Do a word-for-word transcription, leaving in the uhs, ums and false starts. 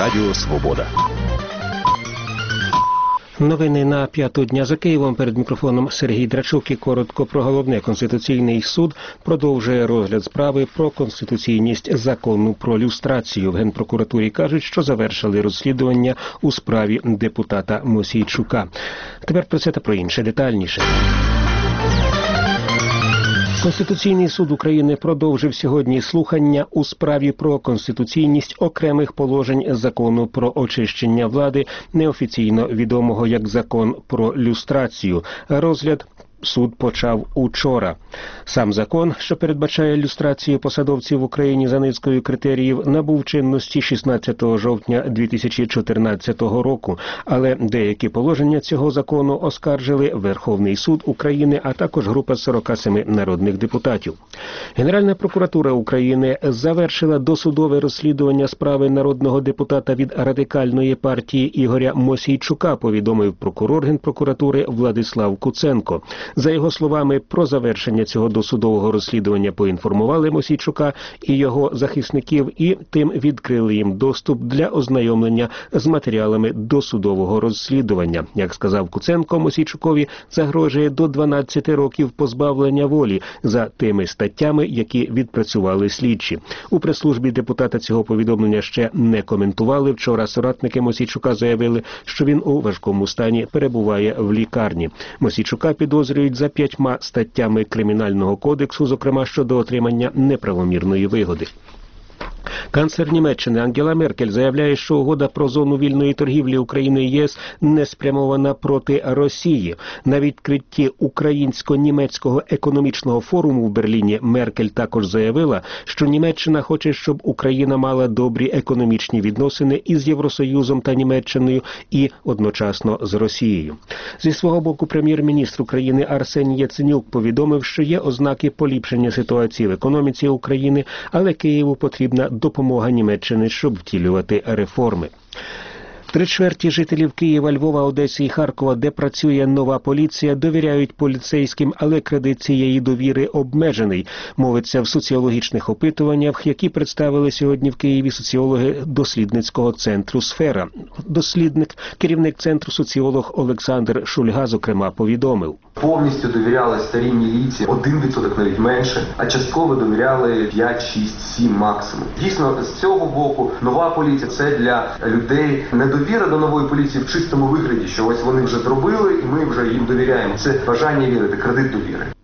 Радіо Свобода. Новини на п'яту дня за Києвом. Перед мікрофоном Сергій Драчук і коротко про головне. Конституційний суд продовжує розгляд справи про конституційність закону про люстрацію. В Генпрокуратурі кажуть, що завершили розслідування у справі депутата Мосійчука. Тепер про це та про інше детальніше. Конституційний суд України продовжив сьогодні слухання у справі про конституційність окремих положень закону про очищення влади, неофіційно відомого як закон про люстрацію. Розгляд суд почав учора. Сам закон, що передбачає люстрацію посадовців в Україні за низкою критеріїв, набув чинності шістнадцятого жовтня дві тисячі чотирнадцятого року, але деякі положення цього закону оскаржили Верховний суд України, а також група сорока семи народних депутатів. Генеральна прокуратура України завершила досудове розслідування справи народного депутата від Радикальної партії Ігоря Мосійчука, повідомив прокурор Генпрокуратури Владислав Куценко. За його словами, про завершення цього досудового розслідування поінформували Мосійчука і його захисників, і тим відкрили їм доступ для ознайомлення з матеріалами досудового розслідування. Як сказав Куценко, Мосійчукові загрожує до дванадцяти років позбавлення волі за тими статтями, які відпрацювали слідчі. У прес-службі депутата цього повідомлення ще не коментували. Вчора соратники Мосійчука заявили, що він у важкому стані перебуває в лікарні. Мосійчука підозрюють за п'ятьма статтями Кримінального кодексу, зокрема щодо отримання неправомірної вигоди. Канцлер Німеччини Ангела Меркель заявляє, що угода про зону вільної торгівлі України і ЄС не спрямована проти Росії. На відкритті українсько-німецького економічного форуму в Берліні Меркель також заявила, що Німеччина хоче, щоб Україна мала добрі економічні відносини із Євросоюзом та Німеччиною і одночасно з Росією. Зі свого боку прем'єр-міністр України Арсеній Яценюк повідомив, що є ознаки поліпшення ситуації в економіці України, але Києву потрібна допомога Німеччини, щоб втілювати реформи. Три чверті жителів Києва, Львова, Одеси і Харкова, де працює нова поліція, довіряють поліцейським, але кредит цієї довіри обмежений. Мовиться в соціологічних опитуваннях, які представили сьогодні в Києві соціологи дослідницького центру «Сфера». Дослідник, керівник центру соціолог Олександр Шульга, зокрема, повідомив. Повністю довіряли старій міліції, один відсоток навіть менше, а частково довіряли п'ять, шість, сім максимум. Дійсно, з цього боку нова поліція – це для людей недовіра до нової поліції в чистому вигляді, що ось вони вже зробили і ми вже їм довіряємо. Це бажання вірити, кредит довіри.